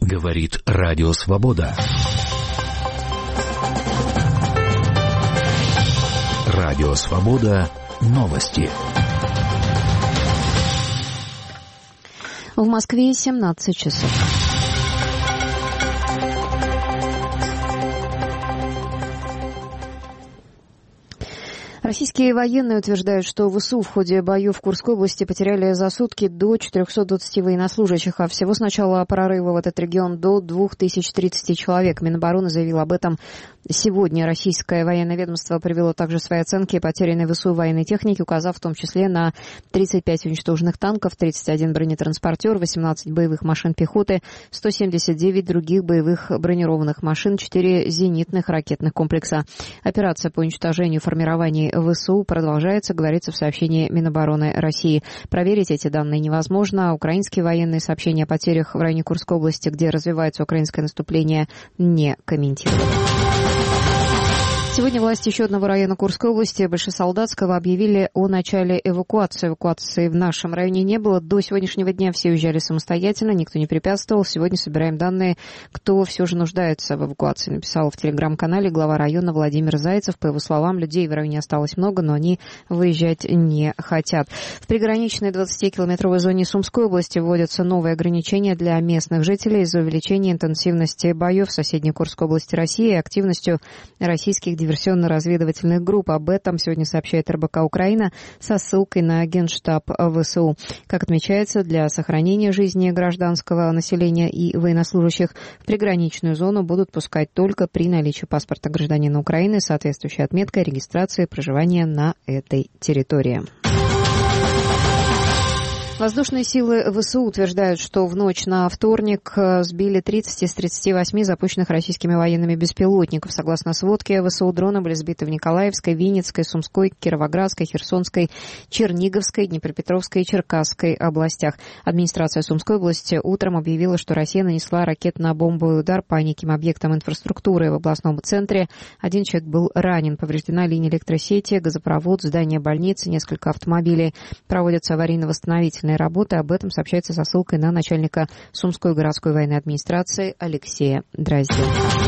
Говорит Радио Свобода. Радио Свобода. Новости. В Москве 17 часов. Российские военные утверждают, что ВСУ в ходе боев в Курской области потеряли за сутки до 420 военнослужащих, а всего с начала прорыва в этот регион до 2030 человек. Минобороны заявил об этом сегодня. Российское военное ведомство привело также свои оценки потерянной ВСУ военной техники, указав в том числе на 35 уничтоженных танков, 31 бронетранспортер, 18 боевых машин пехоты, 179 других боевых бронированных машин, 4 зенитных ракетных комплекса. Операция по уничтожению формирований ВСУ продолжается, говорится в сообщении Минобороны России. Проверить эти данные невозможно. Украинские военные сообщения о потерях в районе Курской области, где развивается украинское наступление, не комментируют. Сегодня власти еще одного района Курской области, Большесолдатского, объявили о начале эвакуации. Эвакуации в нашем районе не было. До сегодняшнего дня все уезжали самостоятельно, никто не препятствовал. Сегодня собираем данные, кто все же нуждается в эвакуации, написал в телеграм-канале глава района Владимир Зайцев. По его словам, людей в районе осталось много, но они выезжать не хотят. В приграничной 20-километровой зоне Сумской области вводятся новые ограничения для местных жителей из-за увеличения интенсивности боев в соседней Курской области России и активностью российских диверсионно-разведывательных групп. Об этом сегодня сообщает РБК Украина со ссылкой на Генштаб ВСУ. Как отмечается, для сохранения жизни гражданского населения и военнослужащих в приграничную зону будут пускать только при наличии паспорта гражданина Украины с соответствующей отметкой регистрации проживания на этой территории. Воздушные силы ВСУ утверждают, что в ночь на вторник сбили 30 из 38 запущенных российскими военными беспилотников. Согласно сводке, ВСУ дроны были сбиты в Николаевской, Винницкой, Сумской, Кировоградской, Херсонской, Черниговской, Днепропетровской и Черкасской областях. Администрация Сумской области утром объявила, что Россия нанесла ракетно-бомбовый удар по неким объектам инфраструктуры в областном центре. Один человек был ранен. Повреждена линия электросети, газопровод, здание больницы, несколько автомобилей. Проводятся аварийно-восстановительные работы. Об этом сообщается со ссылкой на начальника Сумской городской военной администрации Алексея Дрозденко.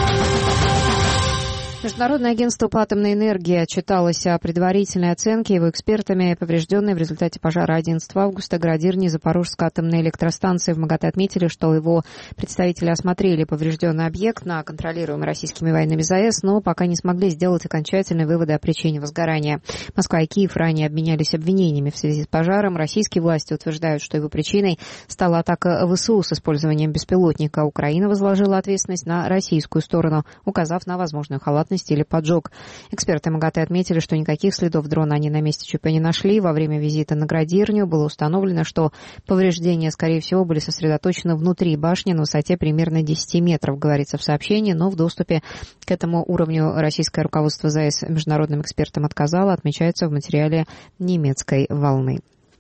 Международное агентство по атомной энергии отчиталось о предварительной оценке его экспертами, поврежденной в результате пожара 11 августа градирни Запорожской атомной электростанции. В МАГАТЭ отметили, что его представители осмотрели поврежденный объект на контролируемый российскими военными ЗАЭС, но пока не смогли сделать окончательные выводы о причине возгорания. Москва и Киев ранее обменялись обвинениями в связи с пожаром. Российские власти утверждают, что его причиной стала атака ВСУ с использованием беспилотника. Украина возложила ответственность на российскую сторону, указав на возможную халатность или поджог. Эксперты МАГАТЭ отметили, что никаких следов дрона они на месте ЧП не нашли. Во время визита на градирню было установлено, что повреждения, скорее всего, были сосредоточены внутри башни на высоте примерно 10 метров, говорится в сообщении, но в доступе к этому уровню российское руководство ЗАЭС международным экспертам отказало, отмечается в материале немецкой волны.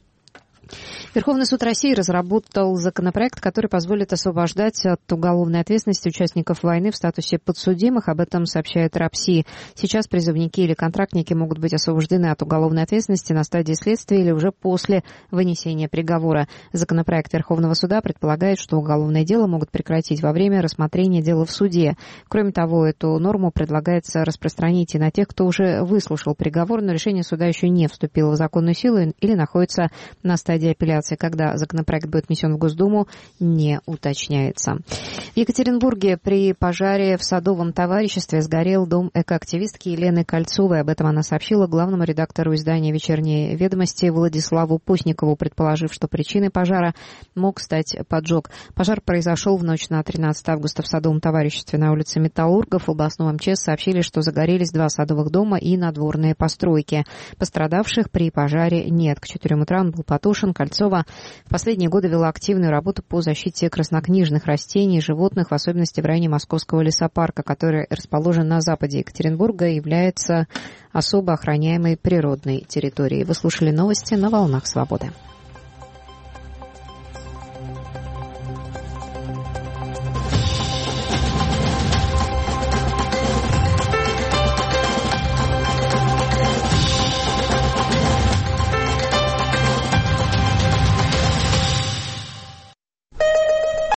Верховный суд России разработал законопроект, который позволит освобождать от уголовной ответственности участников войны в статусе подсудимых. Об этом сообщает РАПСИ. Сейчас призывники или контрактники могут быть освобождены от уголовной ответственности на стадии следствия или уже после вынесения приговора. Законопроект Верховного суда предполагает, что уголовное дело могут прекратить во время рассмотрения дела в суде. Кроме того, эту норму предлагается распространить и на тех, кто уже выслушал приговор, но решение суда еще не вступило в законную силу или находится на стадии апелляции. Когда законопроект будет внесен в Госдуму, не уточняется. В Екатеринбурге при пожаре в садовом товариществе сгорел дом экоактивистки Елены Кольцовой. Об этом она сообщила главному редактору издания «Вечерние ведомости» Владиславу Постникову, предположив, что причиной пожара мог стать поджог. Пожар произошел в ночь на 13 августа в садовом товариществе на улице Металлургов. В областном МЧС сообщили, что загорелись 2 садовых дома и надворные постройки. Пострадавших при пожаре нет. К 4 утра он был потушен. Кольцова в последние годы вела активную работу по защите краснокнижных растений и животных, в особенности в районе Московского лесопарка, который расположен на западе Екатеринбурга и является особо охраняемой природной территорией. Вы слушали новости на «Волнах Свободы».